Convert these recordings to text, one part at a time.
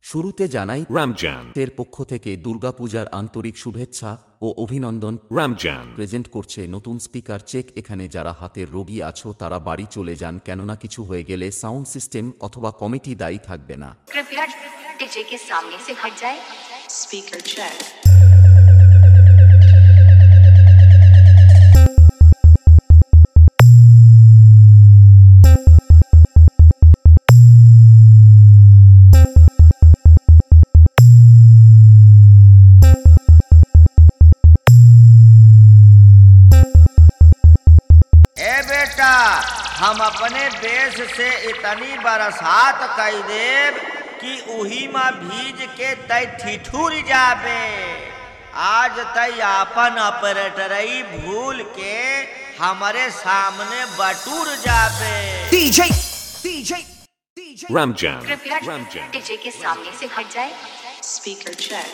শুরুতে জানাই Ramjan, এর পক্ষ থেকে দুর্গাপূজার আন্তরিক শুভেচ্ছা ও অভিনন্দন। Ramjan, প্রেজেন্ট করছে নতুন স্পিকার চেক। এখানে যারা হাতের রোগী আছো তারা বাড়ি চলে যান, কেননা কিছু হয়ে গেলে সাউন্ড সিস্টেম অথবা কমিটি দায়ী থাকবে না। कृपया डीजे के सामने से हट जाए। Speaker check. बेटा, हम अपने देश से इतनी बरसात कई देव कि उही में भीज के तय ठिठुर जाबे। आज तय आपन ऑपरेटरई भूल के हमारे सामने बटूर जाबे। Ramjan, कृपया Ramjan. डीजे के सामने से हट जाए। Speaker check.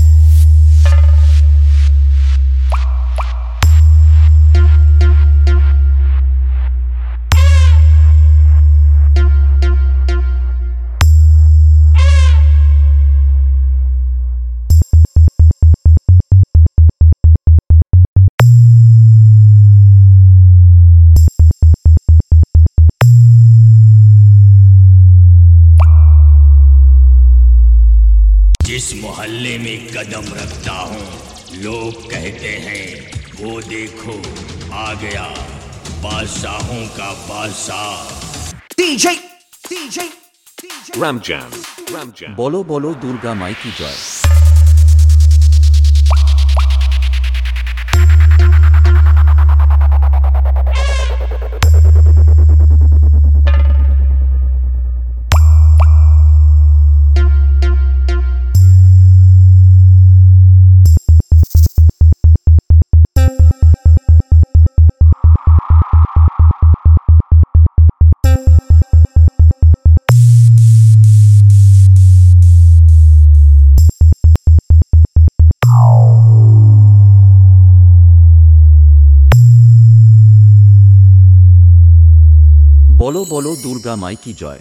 जिस मोहल्ले में कदम रखता हूँ लोग कहते हैं वो देखो आ गया बादशाहों का बादशाह। Ramjan, Ramjan. বলো বলো দুর্গা মাই কি জয়। বলো বলো দুর্গা মাই কি জয়।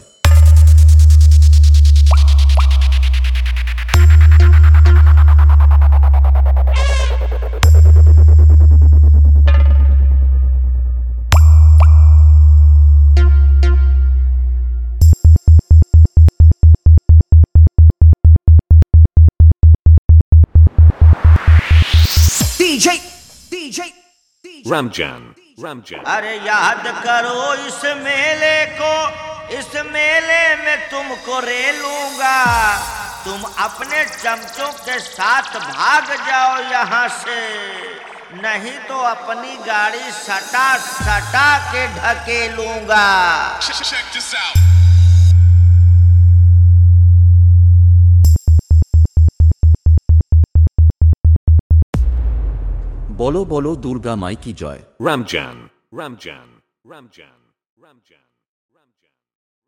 Ramjan, Ramjan. अरे याद करो इस मेले को, इस मेले में तुमको रेलूंगा। तुम अपने चमचों के साथ भाग जाओ यहाँ से, नहीं तो अपनी गाड़ी सटा सटा के ढकेलूंगा। Check this out. বলো বলো দুর্গা মাই কি জয়। Ramjan, Ramjan, Ramjan, Ramjan.